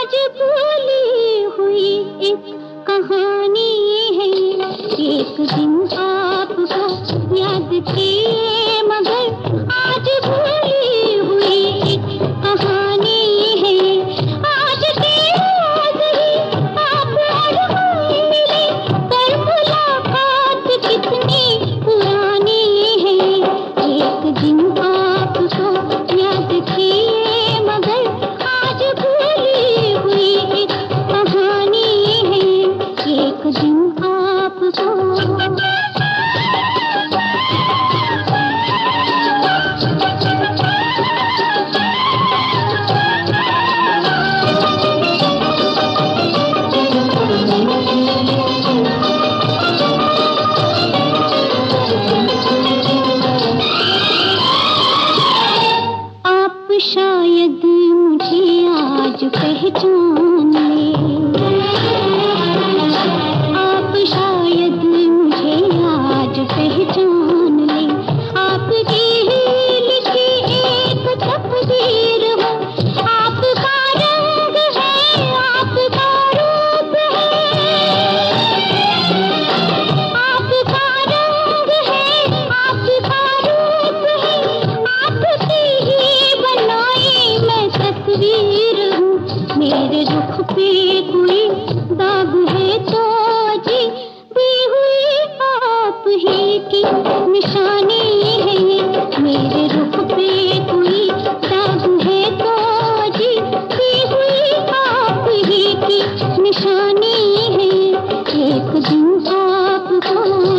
आज भूली हुई एक कहानी है। एक दिन आपको याद किए मगर आज भूली हुई एक कहानी है। आज के रोज ही आप और हम मिले, पर मुलाकात कितनी पुरानी है। एक दिन आपको याद किए मगर आज भूली हुई एक कहानी है। एक दिन आपको शायद मुझे आज पहचान ले, आप शायद मुझे आज पहचान ले। आपकी ही लिखी एक तकदीर हो, आपका रंग है, आपका रूप है, आपका रंग है, आपका रूप है। आपकी ही बनाई मैं तस्वीर हूँ। मेरे रुख पे कोई दाग है तो जी दी हुई आप ही की निशानी है। मेरे रुख पे कोई दाग है तो जी दी हुई आप ही की निशानी है। एक दिन आपको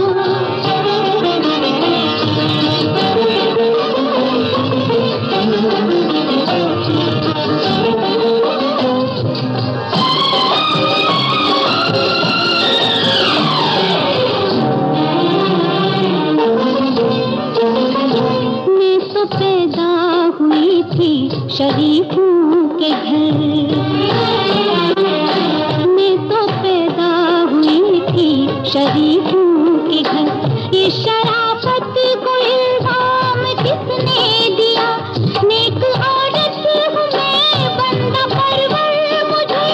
पैदा हुई थी शरीफों के घर, मैं तो पैदा हुई थी शरीफों के घर। ये शराफत को इल्जाम किसने दिया? नेक औरत हूँ मैं, बंदा परवर मुझे,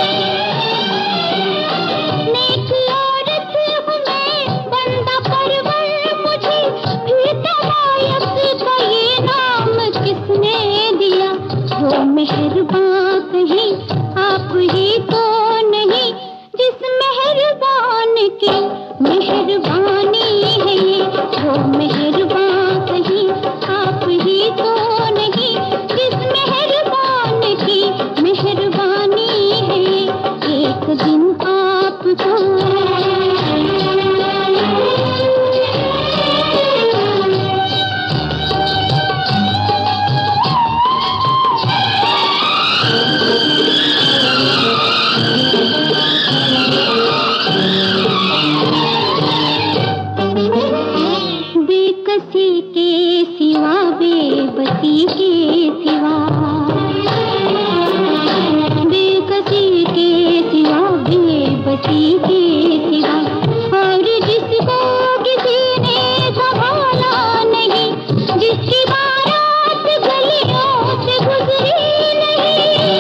नेक औरत हूँ मैं, बंदा परवर मुझे। फिर तमायक का ये नाम किसने दिया? वो मेहरबान कहीं आप ही तो नहीं, जिस मेहरबान की मेहरबानी है ये। वो मेहरबान कहीं आप ही तो नहीं, जिस मेहरबान की मेहरबानी है। एक दिन आपको बेकसी के सिवा, बेबसी के सिवा, बेकसी के सिवा, बेबसी के सिवा, और जिसको किसी ने संभाला नहीं, जिसकी बारात गलियों से गुजरी नहीं,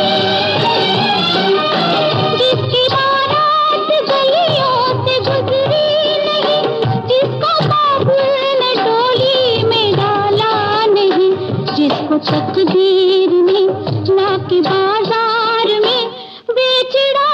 जिसकी बारात गलियों से गुजरी नहीं, जिसको बाबुल ने डोली में डाला नहीं, जिसको तकदीर ने लाके बाजार में बेच